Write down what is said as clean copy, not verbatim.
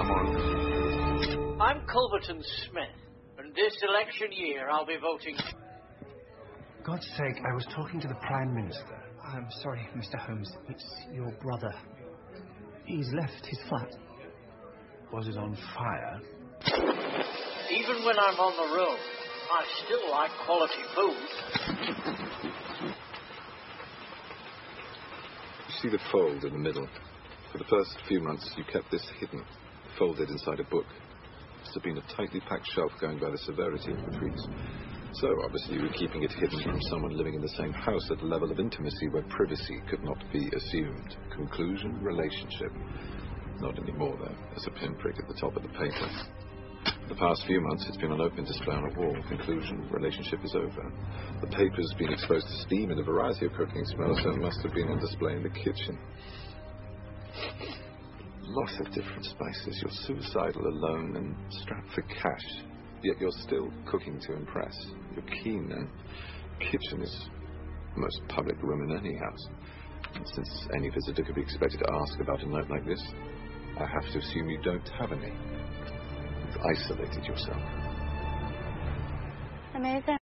Come on. I'm Culverton Smith, and this election year I'll be voting... God's sake, I was talking to the Prime Minister. I'm sorry, Mr. Holmes. It's your brother. He's left his flat. Was it on fire? Even when I'm on the road, I still like quality food. You see the fold in the middle? For the first few months, you kept this hidden, folded inside a book. It must have been a tightly packed shelf going by the severity of the trees. So, obviously, you were keeping it hidden from someone living in the same house at a level of intimacy where privacy could not be assumed. Conclusion, relationship. Not anymore, though. There's a pinprick at the top of the paper. For the past few months, it's been on open display on a wall. Conclusion, relationship is over. The paper's been exposed to steam and a variety of cooking smells, so it must have been on display in the kitchen. Lots of different spices. You're suicidal, alone, and strapped for cash. Yet you're still cooking to impress. You're keen, and kitchen is the most public room in any house. And since any visitor could be expected to ask about a night like this, I have to assume you don't have any. You've isolated yourself. Amazing.